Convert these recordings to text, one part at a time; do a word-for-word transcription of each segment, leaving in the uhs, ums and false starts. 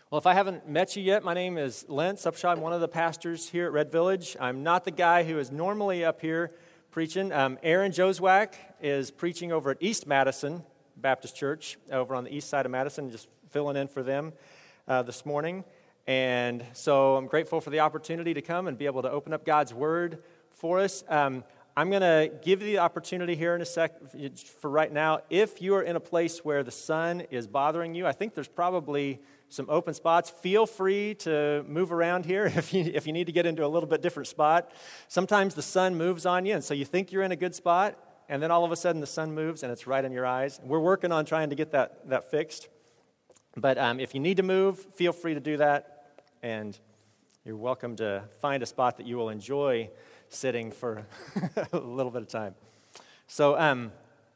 Well, if I haven't met you yet, my name is Lentz Upshaw. I'm one of the pastors here at Red Village. I'm not the guy who is normally up here preaching. Um, Aaron Joswack is preaching over at East Madison Baptist Church, over on the east side of Madison, just filling in for them uh, this morning. And so I'm grateful for the opportunity to come and be able to open up God's Word for us. Um, I'm going to give you the opportunity here in a sec for right now. If you are in a place where the sun is bothering you, I think there's probably some open spots. Feel free to move around here if you if you need to get into a little bit different spot. Sometimes the sun moves on you, and so you think you're in a good spot, and then all of a sudden the sun moves and it's right in your eyes. We're working on trying to get that, that fixed. But um, if you need to move, feel free to do that, and you're welcome to find a spot that you will enjoy sitting for a little bit of time. So, um,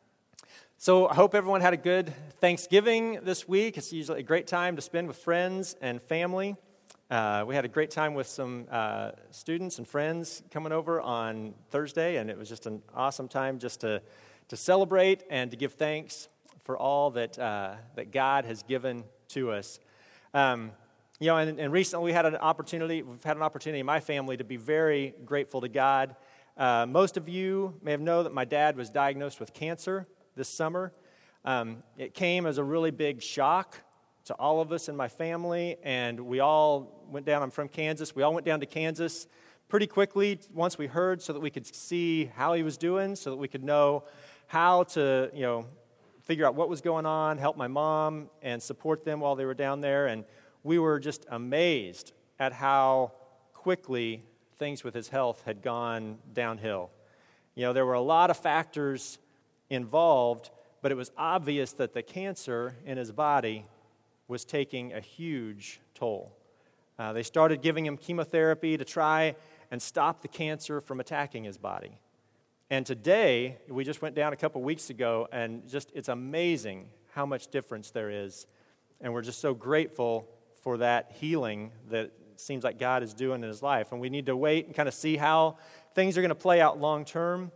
so I hope everyone had a good Thanksgiving this week. It's usually a great time to spend with friends and family. Uh, we had a great time with some uh, students and friends coming over on Thursday, and it was just an awesome time just to to celebrate and to give thanks for all that uh, that God has given to us. Um, You know, and, and recently we had an opportunity, we've had an opportunity in my family to be very grateful to God. Uh, most of you may have known that my dad was diagnosed with cancer this summer. Um, it came as a really big shock to all of us in my family, and we all went down. I'm from Kansas. We all went down to Kansas pretty quickly once we heard, so that we could see how he was doing, so that we could know how to, you know, figure out what was going on, help my mom, and support them while they were down there. And we were just amazed at how quickly things with his health had gone downhill. You know, there were a lot of factors involved, but it was obvious that the cancer in his body was taking a huge toll. Uh, they started giving him chemotherapy to try and stop the cancer from attacking his body. And today, we just went down a couple weeks ago, and just it's amazing how much difference there is. And we're just so grateful for that healing that seems like God is doing in his life. And we need to wait and kind of see how things are going to play out long term.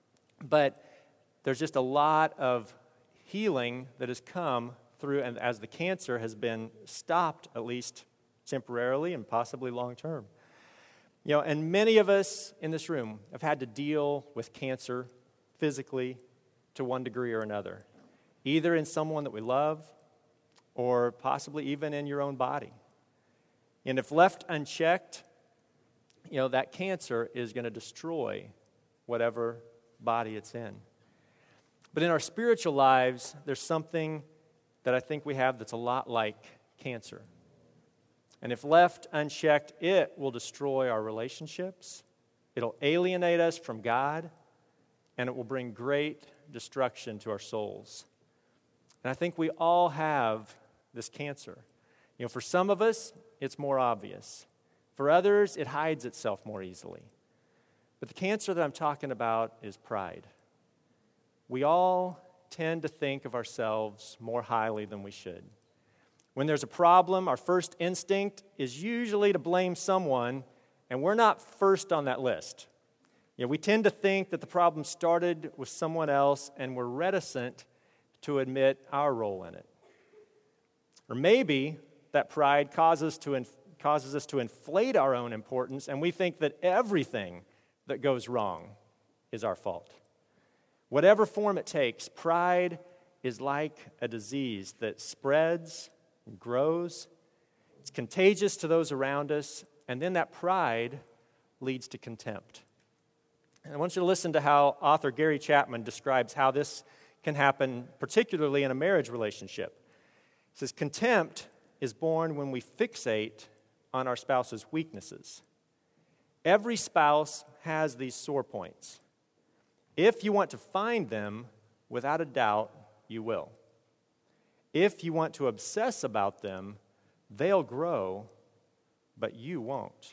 But there's just a lot of healing that has come through, and as the cancer has been stopped, at least temporarily and possibly long term. You know, and many of us in this room have had to deal with cancer physically to one degree or another, either in someone that we love, or possibly even in your own body. And if left unchecked, you know, that cancer is going to destroy whatever body it's in. But in our spiritual lives, there's something that I think we have that's a lot like cancer. And if left unchecked, it will destroy our relationships, it'll alienate us from God, and it will bring great destruction to our souls. And I think we all have this cancer. You know, for some of us, it's more obvious. For others, it hides itself more easily. But the cancer that I'm talking about is pride. We all tend to think of ourselves more highly than we should. When there's a problem, our first instinct is usually to blame someone, and we're not first on that list. You know, we tend to think that the problem started with someone else, and we're reticent to admit our role in it. Or maybe that pride causes to inf- causes us to inflate our own importance, and we think that everything that goes wrong is our fault. Whatever form it takes, pride is like a disease that spreads and grows. It's contagious to those around us, and then that pride leads to contempt. And I want you to listen to how author Gary Chapman describes how this can happen, particularly in a marriage relationship. He says, contempt is born when we fixate on our spouse's weaknesses. Every spouse has these sore points. If you want to find them, without a doubt, you will. If you want to obsess about them, they'll grow, but you won't.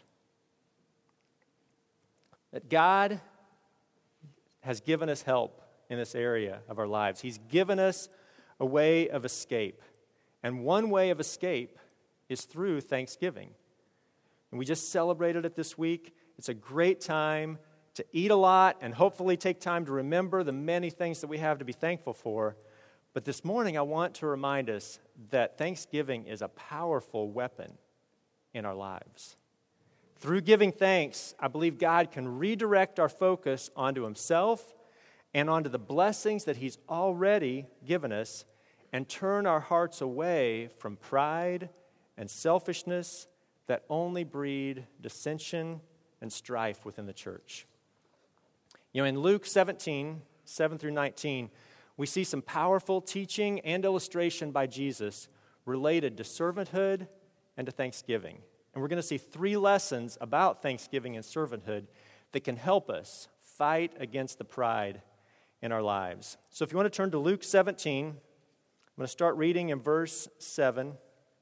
That God has given us help in this area of our lives. He's given us a way of escape. And one way of escape is through Thanksgiving. And we just celebrated it this week. It's a great time to eat a lot and hopefully take time to remember the many things that we have to be thankful for. But this morning, I want to remind us that thanksgiving is a powerful weapon in our lives. Through giving thanks, I believe God can redirect our focus onto himself and onto the blessings that he's already given us and turn our hearts away from pride and selfishness that only breed dissension and strife within the church. You know, in Luke seventeen, seven through nineteen, we see some powerful teaching and illustration by Jesus related to servanthood and to thanksgiving. And we're going to see three lessons about thanksgiving and servanthood that can help us fight against the pride in our lives. So if you want to turn to Luke seventeen, I'm going to start reading in verse seven.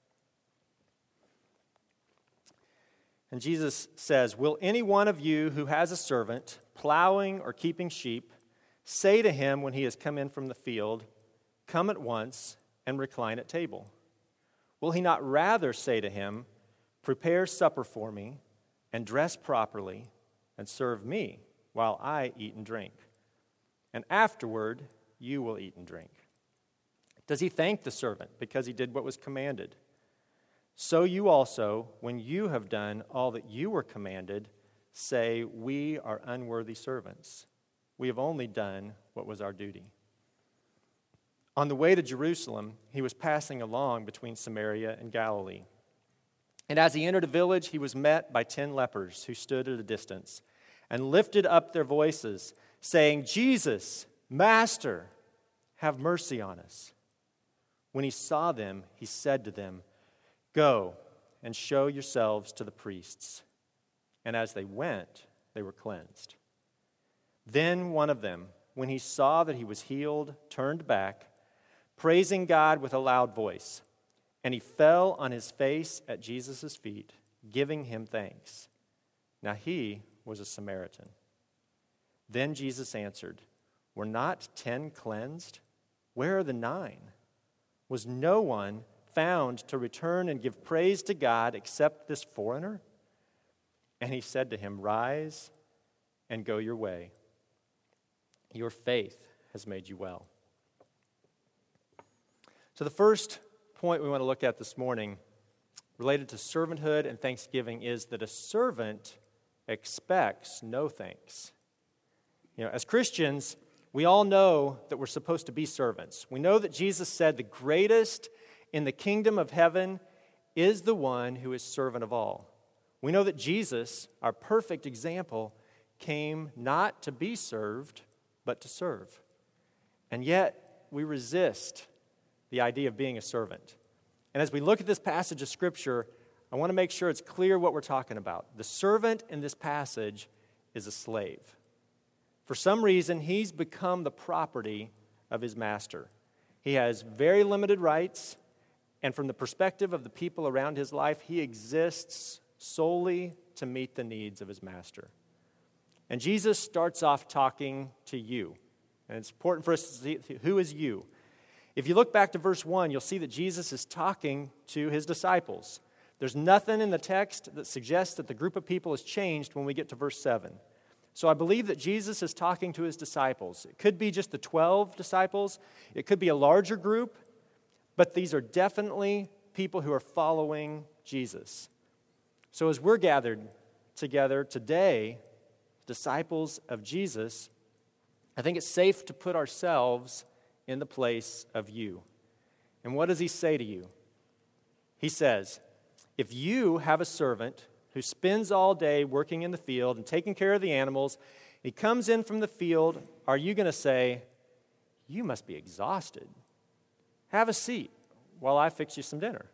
And Jesus says, "Will any one of you who has a servant plowing or keeping sheep say to him when he has come in from the field, 'Come at once and recline at table'? Will he not rather say to him, 'Prepare supper for me, and dress properly, and serve me while I eat and drink? And afterward you will eat and drink'? Does he thank the servant because he did what was commanded? So you also, when you have done all that you were commanded, say, 'We are unworthy servants. We have only done what was our duty.' On the way to Jerusalem, he was passing along between Samaria and Galilee. And as he entered a village, he was met by ten lepers who stood at a distance and lifted up their voices, saying, 'Jesus, Master, have mercy on us.' When he saw them, he said to them, 'Go and show yourselves to the priests.' And as they went, they were cleansed. Then one of them, when he saw that he was healed, turned back, praising God with a loud voice. And he fell on his face at Jesus' feet, giving him thanks. Now he was a Samaritan. Then Jesus answered, 'Were not ten cleansed? Where are the nine? Was no one found to return and give praise to God except this foreigner?' And he said to him, 'Rise and go your way. Your faith has made you well.'" So the first point we want to look at this morning related to servanthood and thanksgiving is that a servant expects no thanks. You know, as Christians, we all know that we're supposed to be servants. We know that Jesus said the greatest in the kingdom of heaven is the one who is servant of all. We know that Jesus, our perfect example, came not to be served, but to serve. And yet, we resist the idea of being a servant. And as we look at this passage of Scripture, I want to make sure it's clear what we're talking about. The servant in this passage is a slave. For some reason, he's become the property of his master. He has very limited rights, and from the perspective of the people around his life, he exists solely to meet the needs of his master. And Jesus starts off talking to you. And it's important for us to see who is you. If you look back to verse one, you'll see that Jesus is talking to his disciples. There's nothing in the text that suggests that the group of people has changed when we get to verse seven. So I believe that Jesus is talking to his disciples. It could be just the twelve disciples. It could be a larger group. But these are definitely people who are following Jesus. So as we're gathered together today, disciples of Jesus, I think it's safe to put ourselves in the place of you. And what does he say to you? He says, if you have a servant who spends all day working in the field and taking care of the animals, he comes in from the field, are you going to say, "You must be exhausted. Have a seat while I fix you some dinner"?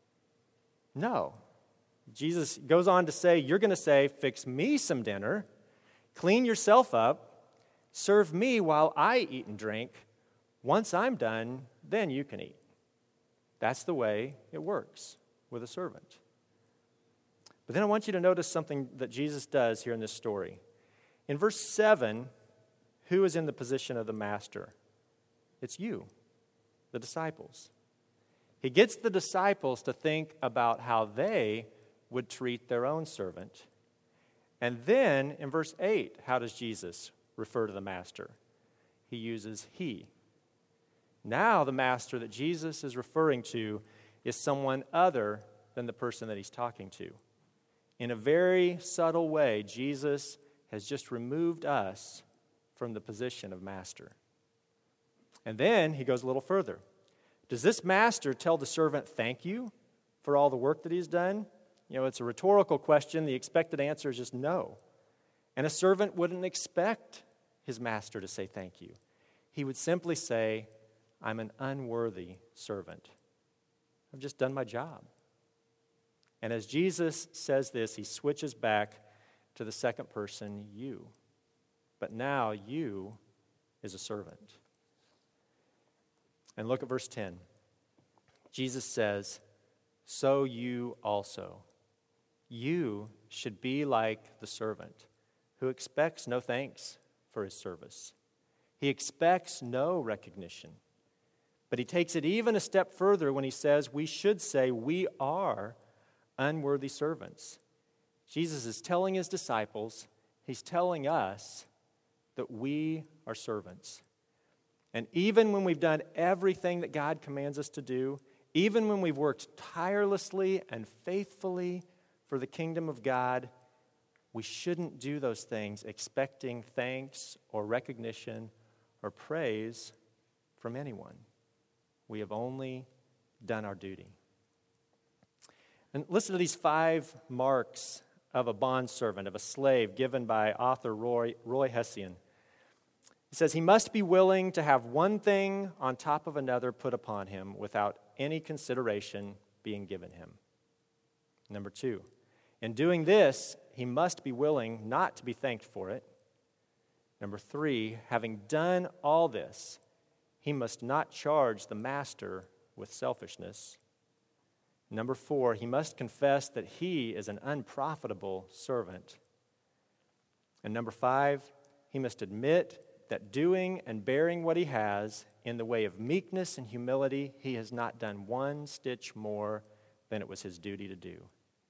No. Jesus goes on to say, you're going to say, "Fix me some dinner, clean yourself up, serve me while I eat and drink. Once I'm done, then you can eat." That's the way it works with a servant. But then I want you to notice something that Jesus does here in this story. In verse seven, who is in the position of the master? It's you, the disciples. He gets the disciples to think about how they would treat their own servant. And then in verse eight, how does Jesus refer to the master? He uses he. Now the master that Jesus is referring to is someone other than the person that he's talking to. In a very subtle way, Jesus has just removed us from the position of master. And then he goes a little further. Does this master tell the servant thank you for all the work that he's done? You know, it's a rhetorical question. The expected answer is just no. And a servant wouldn't expect his master to say thank you. He would simply say, I'm an unworthy servant. I've just done my job. And as Jesus says this, he switches back to the second person, you. But now you is a servant. And look at verse ten. Jesus says, so you also. You should be like the servant who expects no thanks for his service. He expects no recognition. But he takes it even a step further when he says we should say we are unworthy servants. Jesus is telling his disciples, he's telling us that we are servants. And even when we've done everything that God commands us to do, even when we've worked tirelessly and faithfully for the kingdom of God, we shouldn't do those things expecting thanks or recognition or praise from anyone. We have only done our duty. And listen to these five marks of a bondservant, of a slave, given by author Roy, Roy Hession. He says, he must be willing to have one thing on top of another put upon him without any consideration being given him. Number two, in doing this, he must be willing not to be thanked for it. Number three, having done all this, he must not charge the master with selfishness. Number four, he must confess that he is an unprofitable servant. And number five, he must admit that doing and bearing what he has in the way of meekness and humility, he has not done one stitch more than it was his duty to do.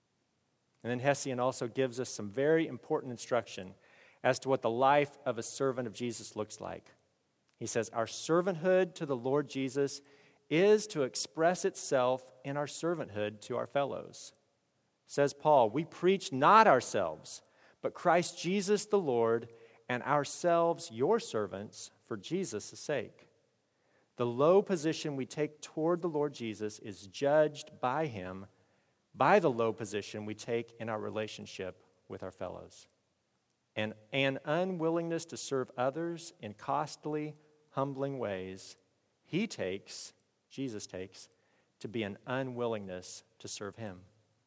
And then Hession also gives us some very important instruction as to what the life of a servant of Jesus looks like. He says, our servanthood to the Lord Jesus is to express itself in our servanthood to our fellows. Says Paul, we preach not ourselves, but Christ Jesus the Lord, and ourselves your servants for Jesus' sake. The low position we take toward the Lord Jesus is judged by him by the low position we take in our relationship with our fellows. And an unwillingness to serve others in costly, humbling ways, he takes, Jesus takes, to be an unwillingness to serve him.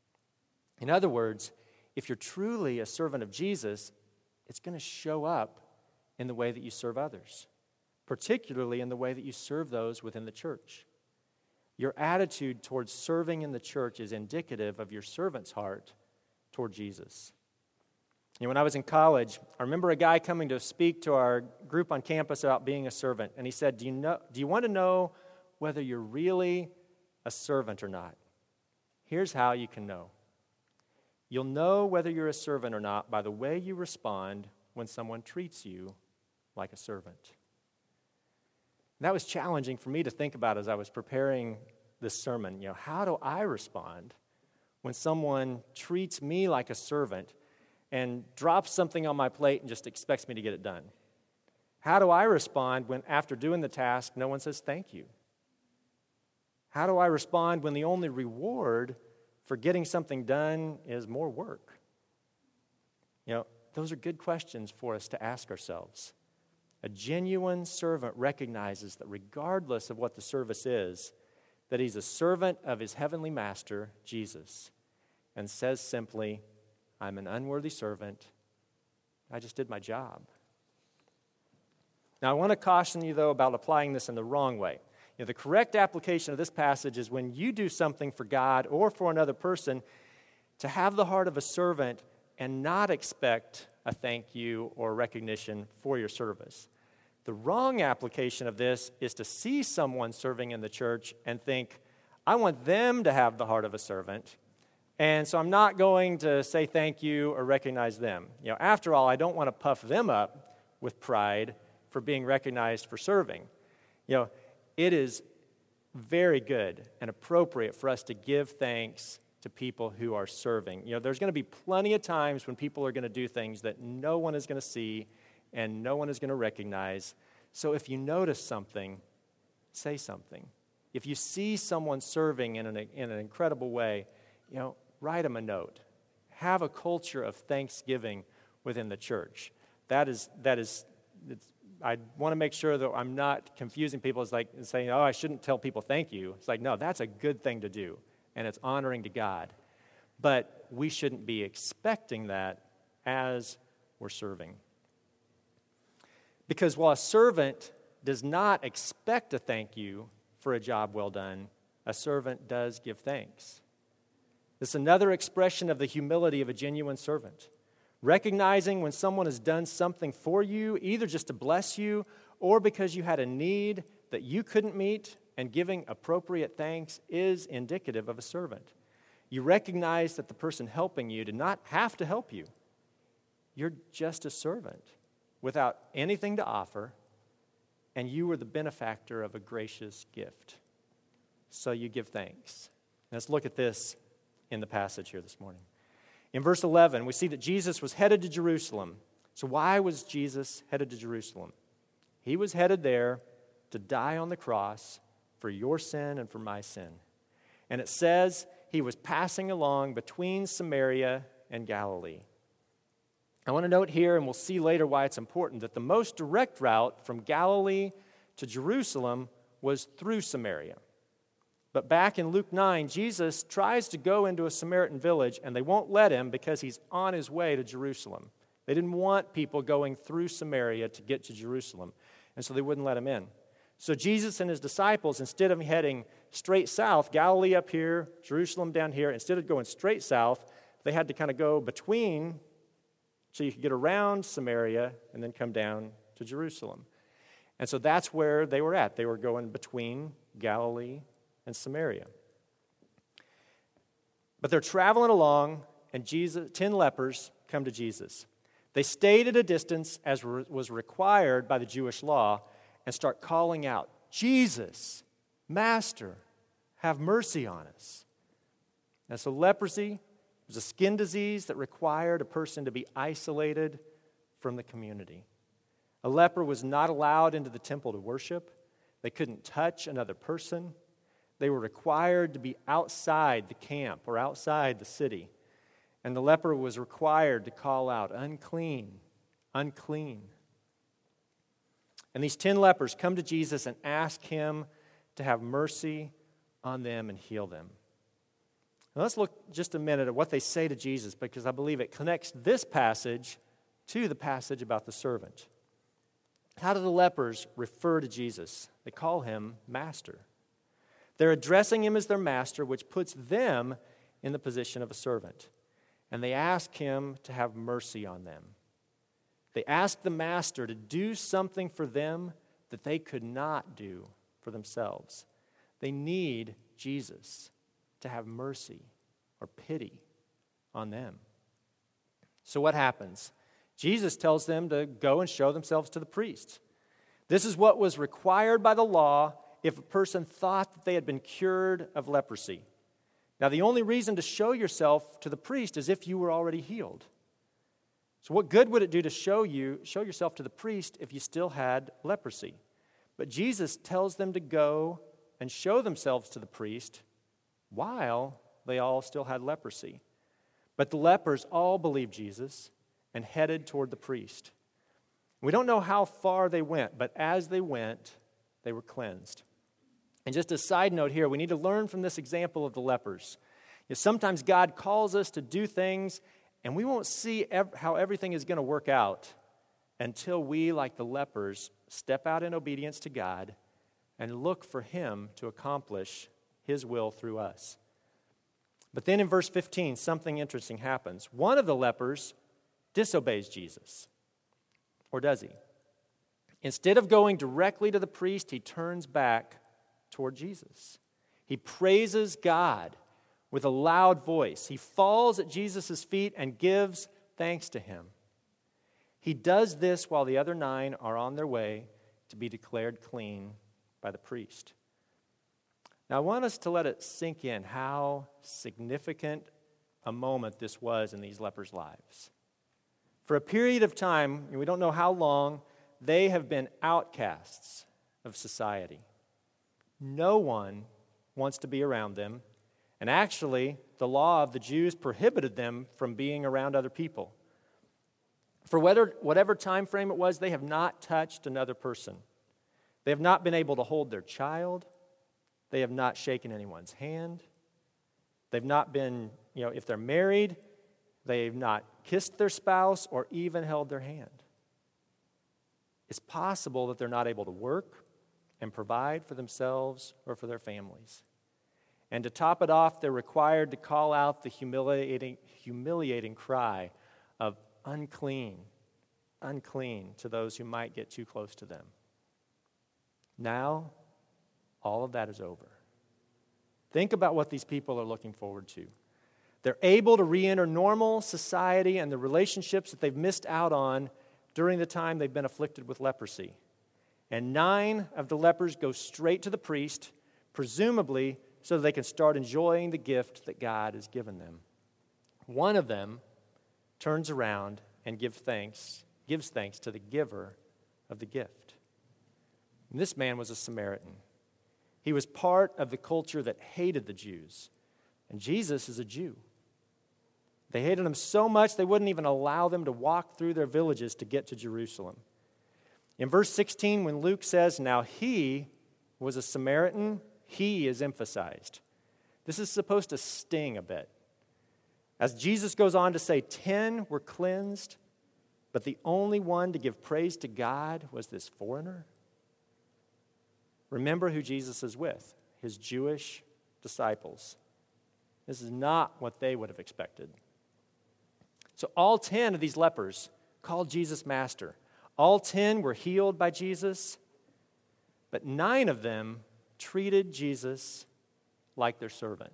In other words, if you're truly a servant of Jesus, it's going to show up in the way that you serve others, particularly in the way that you serve those within the church. Your attitude towards serving in the church is indicative of your servant's heart toward Jesus. You know, when I was in college, I remember a guy coming to speak to our group on campus about being a servant, and he said, do you know, do you want to know whether you're really a servant or not? Here's how you can know. You'll know whether you're a servant or not by the way you respond when someone treats you like a servant. That was challenging for me to think about as I was preparing this sermon. You know, how do I respond when someone treats me like a servant and drops something on my plate and just expects me to get it done? How do I respond when, after doing the task, no one says thank you? How do I respond when the only reward for getting something done is more work? You know, those are good questions for us to ask ourselves. A genuine servant recognizes that regardless of what the service is, that he's a servant of his heavenly master, Jesus, and says simply, I'm an unworthy servant. I just did my job. Now, I want to caution you, though, about applying this in the wrong way. You know, the correct application of this passage is when you do something for God or for another person, to have the heart of a servant and not expect a thank you or recognition for your service. The wrong application of this is to see someone serving in the church and think, I want them to have the heart of a servant, and so I'm not going to say thank you or recognize them. You know, after all, I don't want to puff them up with pride for being recognized for serving. You know, it is very good and appropriate for us to give thanks to people who are serving. You know, there's going to be plenty of times when people are going to do things that no one is going to see and no one is going to recognize. So if you notice something, say something. If you see someone serving in an, in an incredible way, you know, write them a note. Have a culture of thanksgiving within the church. That is, that is, it's, I want to make sure that I'm not confusing people. It's like saying, oh, I shouldn't tell people thank you. It's like, no, that's a good thing to do, and it's honoring to God. But we shouldn't be expecting that as we're serving. Because while a servant does not expect a thank you for a job well done, a servant does give thanks. This is another expression of the humility of a genuine servant. Recognizing when someone has done something for you, either just to bless you or because you had a need that you couldn't meet, and giving appropriate thanks is indicative of a servant. You recognize that the person helping you did not have to help you. You're just a servant without anything to offer, and you were the benefactor of a gracious gift. So you give thanks. Let's look at this in the passage here this morning. In verse eleven, we see that Jesus was headed to Jerusalem. So why was Jesus headed to Jerusalem? He was headed there to die on the cross for your sin and for my sin. And it says he was passing along between Samaria and Galilee. I want to note here, and we'll see later why it's important, that the most direct route from Galilee to Jerusalem was through Samaria. But back in Luke nine, Jesus tries to go into a Samaritan village, and they won't let him because he's on his way to Jerusalem. They didn't want people going through Samaria to get to Jerusalem, and so they wouldn't let him in. So Jesus and his disciples, instead of heading straight south, Galilee up here, Jerusalem down here, instead of going straight south, they had to kind of go between so you could get around Samaria and then come down to Jerusalem. And so that's where they were at. They were going between Galilee and Samaria. But they're traveling along, and Jesus, ten lepers come to Jesus. They stayed at a distance as re- was required by the Jewish law and start calling out, Jesus, Master, have mercy on us. And so leprosy was a skin disease that required a person to be isolated from the community. A leper was not allowed into the temple to worship. They couldn't touch another person. They were required to be outside the camp or outside the city. And the leper was required to call out, unclean, unclean. And these ten lepers come to Jesus and ask him to have mercy on them and heal them. Now let's look just a minute at what they say to Jesus, because I believe it connects this passage to the passage about the servant. How do the lepers refer to Jesus? They call him Master. They're addressing him as their master, which puts them in the position of a servant. And they ask him to have mercy on them. They ask the master to do something for them that they could not do for themselves. They need Jesus to have mercy or pity on them. So what happens? Jesus tells them to go and show themselves to the priest. This is what was required by the law if a person thought that they had been cured of leprosy. Now, the only reason to show yourself to the priest is if you were already healed. So what good would it do to show you, show yourself to the priest if you still had leprosy? But Jesus tells them to go and show themselves to the priest while they all still had leprosy. But the lepers all believed Jesus and headed toward the priest. We don't know how far they went, but as they went, they were cleansed. And just a side note here, we need to learn from this example of the lepers. You know, sometimes God calls us to do things, and we won't see ev- how everything is going to work out until we, like the lepers, step out in obedience to God and look for Him to accomplish His will through us. But then in verse fifteen, something interesting happens. One of the lepers disobeys Jesus. Or does he? Instead of going directly to the priest, he turns back toward Jesus. He praises God with a loud voice. He falls at Jesus' feet and gives thanks to him. He does this while the other nine are on their way to be declared clean by the priest. Now, I want us to let it sink in how significant a moment this was in these lepers' lives. For a period of time, and we don't know how long, they have been outcasts of society. No one wants to be around them, and actually, the law of the Jews prohibited them from being around other people. For whether, whatever time frame it was, they have not touched another person. They have not been able to hold their child. They have not shaken anyone's hand. They've not been, you know, if they're married, they've not kissed their spouse or even held their hand. It's possible that they're not able to work and provide for themselves or for their families. And to top it off, they're required to call out the humiliating, humiliating cry of unclean, unclean to those who might get too close to them. Now, all of that is over. Think about what these people are looking forward to. They're able to re-enter normal society and the relationships that they've missed out on during the time they've been afflicted with leprosy. And nine of the lepers go straight to the priest, presumably so that they can start enjoying the gift that God has given them. One of them turns around and give thanks, gives thanks to the giver of the gift. And this man was a Samaritan. He was part of the culture that hated the Jews. And Jesus is a Jew. They hated him so much they wouldn't even allow them to walk through their villages to get to Jerusalem. In verse sixteen, when Luke says, now he was a Samaritan, he is emphasized. This is supposed to sting a bit. As Jesus goes on to say, ten were cleansed, but the only one to give praise to God was this foreigner. Remember who Jesus is with, his Jewish disciples. This is not what they would have expected. So all ten of these lepers called Jesus Master. All ten were healed by Jesus, but nine of them treated Jesus like their servant.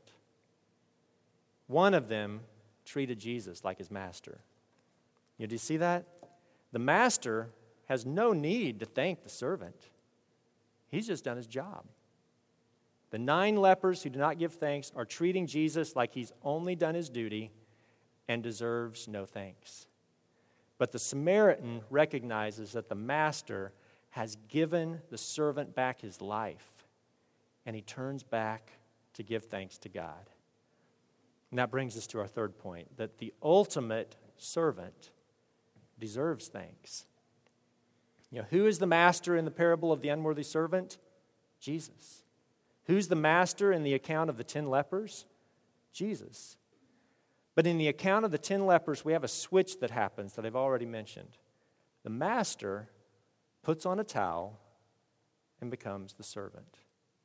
One of them treated Jesus like his master. You know, do you see that? The master has no need to thank the servant. He's just done his job. The nine lepers who do not give thanks are treating Jesus like he's only done his duty and deserves no thanks. But the Samaritan recognizes that the master has given the servant back his life, and he turns back to give thanks to God. And that brings us to our third point, that the ultimate servant deserves thanks. You know, who is the master in the parable of the unworthy servant? Jesus. Who's the master in the account of the ten lepers? Jesus. But in the account of the ten lepers, we have a switch that happens that I've already mentioned. The master puts on a towel and becomes the servant.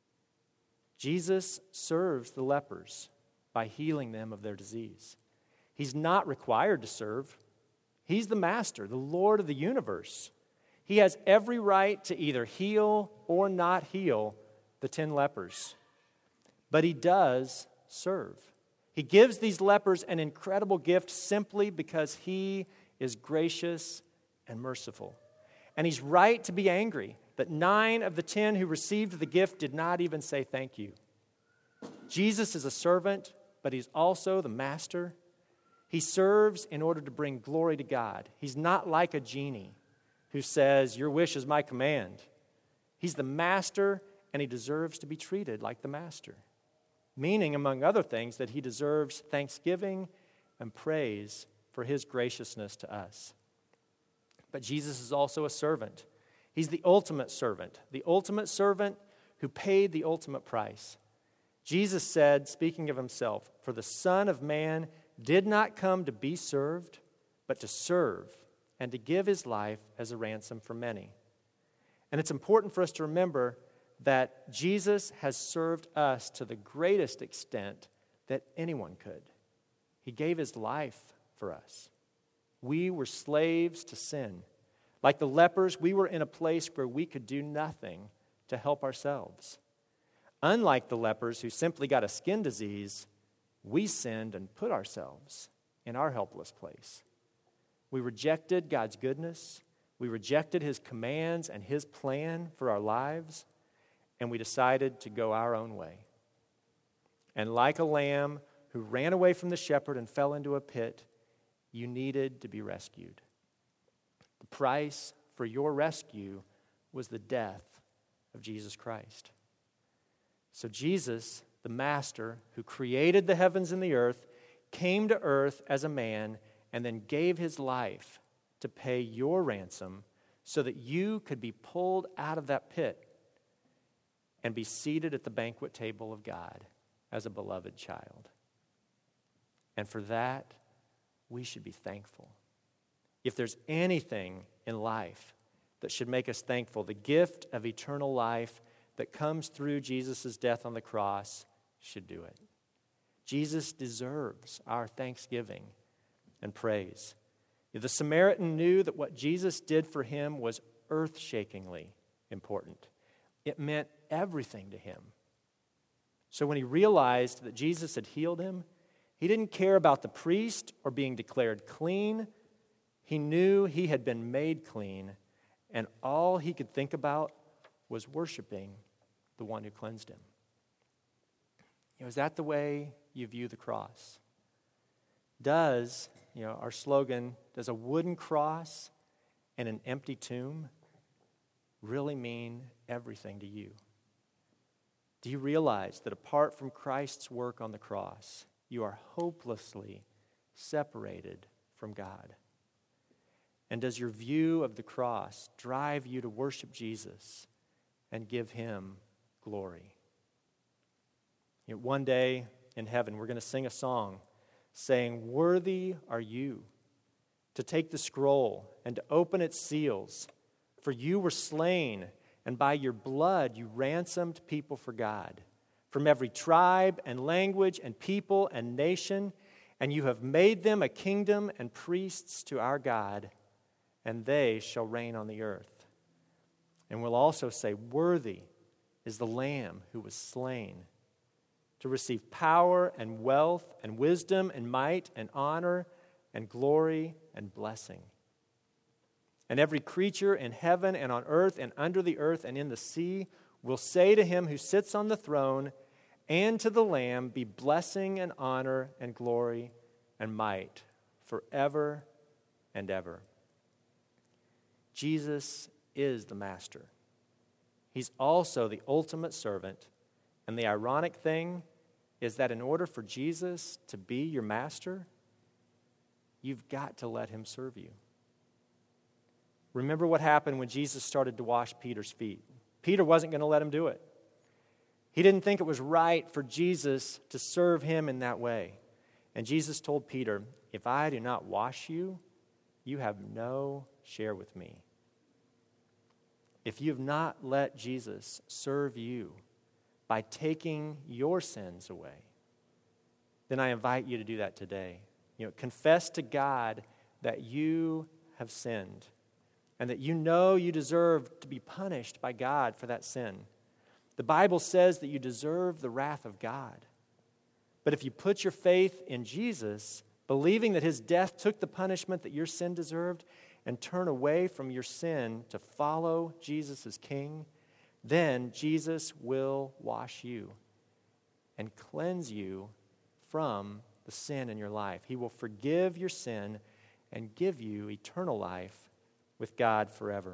Jesus serves the lepers by healing them of their disease. He's not required to serve. He's the master, the Lord of the universe. He has every right to either heal or not heal the ten lepers. But he does serve. He gives these lepers an incredible gift simply because he is gracious and merciful. And he's right to be angry that nine of the ten who received the gift did not even say thank you. Jesus is a servant, but he's also the master. He serves in order to bring glory to God. He's not like a genie who says, your wish is my command. He's the master, and he deserves to be treated like the master. Meaning, among other things, that he deserves thanksgiving and praise for his graciousness to us. But Jesus is also a servant. He's the ultimate servant, the ultimate servant who paid the ultimate price. Jesus said, speaking of himself, for the Son of Man did not come to be served, but to serve and to give his life as a ransom for many. And it's important for us to remember that Jesus has served us to the greatest extent that anyone could. He gave his life for us. We were slaves to sin. Like the lepers, we were in a place where we could do nothing to help ourselves. Unlike the lepers who simply got a skin disease, we sinned and put ourselves in our helpless place. We rejected God's goodness. We rejected his commands and his plan for our lives. and we decided to go our own way. And like a lamb who ran away from the shepherd and fell into a pit, you needed to be rescued. The price for your rescue was the death of Jesus Christ. So Jesus, the Master who created the heavens and the earth, came to earth as a man and then gave his life to pay your ransom so that you could be pulled out of that pit and be seated at the banquet table of God as a beloved child. And for that, we should be thankful. If there's anything in life that should make us thankful, the gift of eternal life that comes through Jesus' death on the cross should do it. Jesus deserves our thanksgiving and praise. The Samaritan knew that what Jesus did for him was earth-shakingly important. It meant everything to him. So when he realized that Jesus had healed him, he didn't care about the priest or being declared clean. He knew he had been made clean, and all he could think about was worshiping the one who cleansed him. You know, is that the way you view the cross? Does, you know, our slogan, does a wooden cross and an empty tomb really mean everything to you? Do you realize that apart from Christ's work on the cross, you are hopelessly separated from God? And does your view of the cross drive you to worship Jesus and give him glory? You know, one day in heaven, we're going to sing a song saying, "Worthy are you to take the scroll and to open its seals, for you were slain, and by your blood you ransomed people for God, from every tribe and language and people and nation, and you have made them a kingdom and priests to our God, and they shall reign on the earth." And we'll also say, "Worthy is the Lamb who was slain to receive power and wealth and wisdom and might and honor and glory and blessing." And every creature in heaven and on earth and under the earth and in the sea will say to him who sits on the throne and to the Lamb, "Be blessing and honor and glory and might forever and ever." Jesus is the Master. He's also the ultimate servant. And the ironic thing is that in order for Jesus to be your master, you've got to let him serve you. Remember what happened when Jesus started to wash Peter's feet. Peter wasn't going to let him do it. He didn't think it was right for Jesus to serve him in that way. And Jesus told Peter, "If I do not wash you, you have no share with me." If you have not let Jesus serve you by taking your sins away, then I invite you to do that today. You know, confess to God that you have sinned and that you know you deserve to be punished by God for that sin. The Bible says that you deserve the wrath of God. But if you put your faith in Jesus, believing that his death took the punishment that your sin deserved, and turn away from your sin to follow Jesus as King, then Jesus will wash you and cleanse you from the sin in your life. He will forgive your sin and give you eternal life with God forever.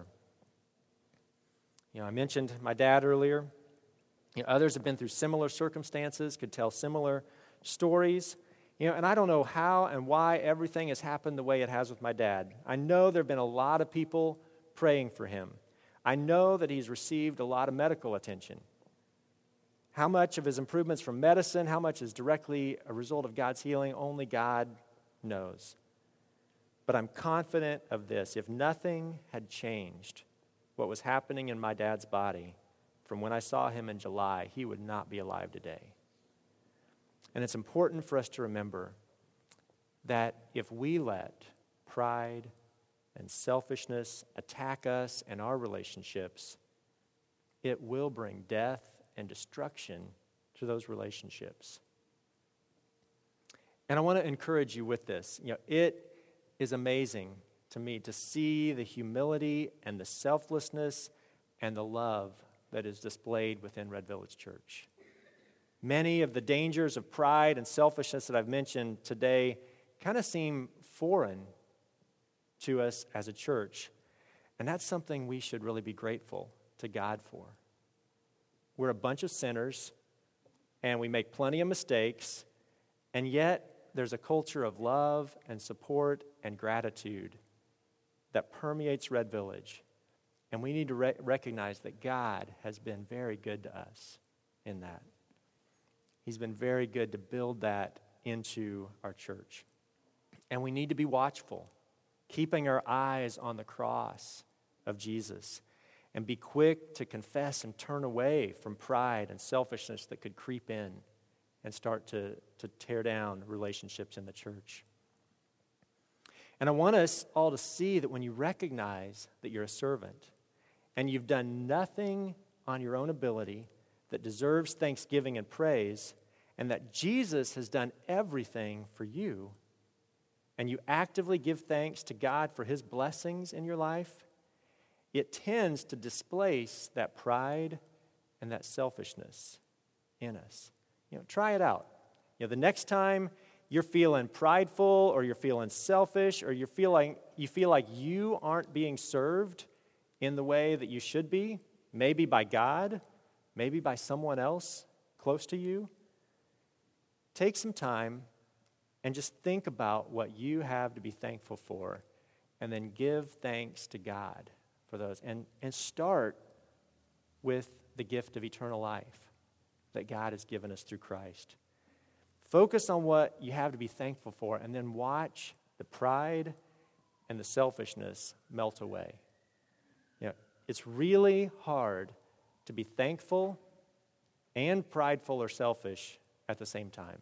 You know, I mentioned my dad earlier. You know, others have been through similar circumstances, could tell similar stories. You know, and I don't know how and why everything has happened the way it has with my dad. I know there have been a lot of people praying for him. I know that he's received a lot of medical attention. How much of his improvements from medicine, how much is directly a result of God's healing, only God knows. But I'm confident of this. If nothing had changed what was happening in my dad's body from when I saw him in July, he would not be alive today. And it's important for us to remember that if we let pride and selfishness attack us and our relationships, it will bring death and destruction to those relationships. And I want to encourage you with this. You know, it is amazing to me to see the humility and the selflessness and the love that is displayed within Red Village Church. Many of the dangers of pride and selfishness that I've mentioned today kind of seem foreign to us as a church, and that's something we should really be grateful to God for. We're a bunch of sinners, and we make plenty of mistakes, and yet there's a culture of love and support and gratitude that permeates Red Village. And we need to re- recognize that God has been very good to us in that. He's been very good to build that into our church. And we need to be watchful, keeping our eyes on the cross of Jesus, and be quick to confess and turn away from pride and selfishness that could creep in and start to, to tear down relationships in the church. And I want us all to see that when you recognize that you're a servant and you've done nothing on your own ability that deserves thanksgiving and praise, and that Jesus has done everything for you, and you actively give thanks to God for His blessings in your life, it tends to displace that pride and that selfishness in us. You know, try it out. You know, the next time you're feeling prideful or you're feeling selfish or you feel like you feel like you aren't being served in the way that you should be, maybe by God, maybe by someone else close to you, take some time and just think about what you have to be thankful for, and then give thanks to God for those. And, and start with the gift of eternal life that God has given us through Christ. Focus on what you have to be thankful for, and then watch the pride and the selfishness melt away. You know, it's really hard to be thankful and prideful or selfish at the same time.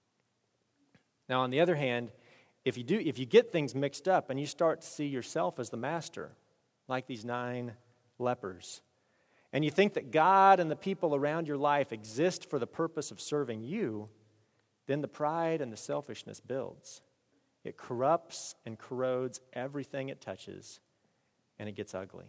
Now, on the other hand, if you do, if you get things mixed up and you start to see yourself as the master, like these nine lepers, and you think that God and the people around your life exist for the purpose of serving you, then the pride and the selfishness builds. It corrupts and corrodes everything it touches, and it gets ugly.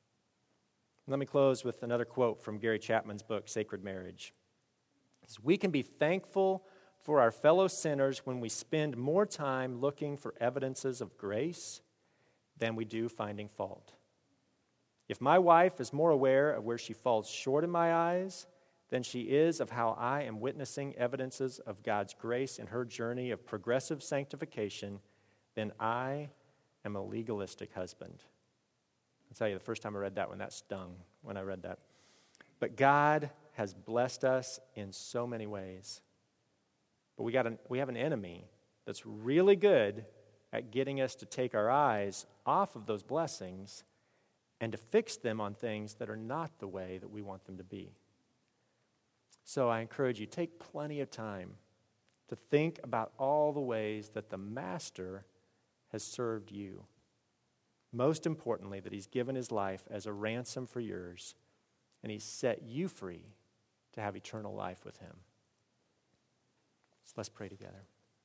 Let me close with another quote from Gary Chapman's book, Sacred Marriage. It says, "We can be thankful for our fellow sinners when we spend more time looking for evidences of grace than we do finding fault. If my wife is more aware of where she falls short in my eyes than she is of how I am witnessing evidences of God's grace in her journey of progressive sanctification, then I am a legalistic husband." I'll tell you, the first time I read that one, that stung when I read that. But God has blessed us in so many ways. But we got an, we have an enemy that's really good at getting us to take our eyes off of those blessings and to fix them on things that are not the way that we want them to be. So I encourage you, take plenty of time to think about all the ways that the Master has served you. Most importantly, that He's given His life as a ransom for yours, and He's set you free to have eternal life with Him. So let's pray together.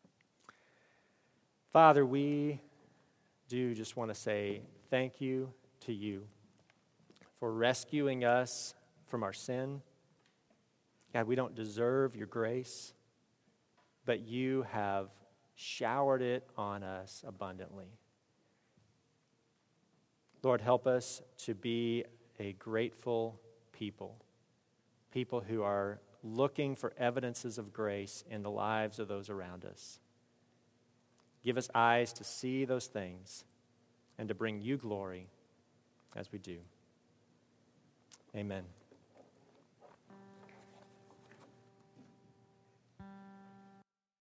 Father, we do just want to say thank you to you for rescuing us from our sin. God, we don't deserve your grace, but you have showered it on us abundantly. Lord, help us to be a grateful people, people who are looking for evidences of grace in the lives of those around us. Give us eyes to see those things and to bring you glory as we do. Amen.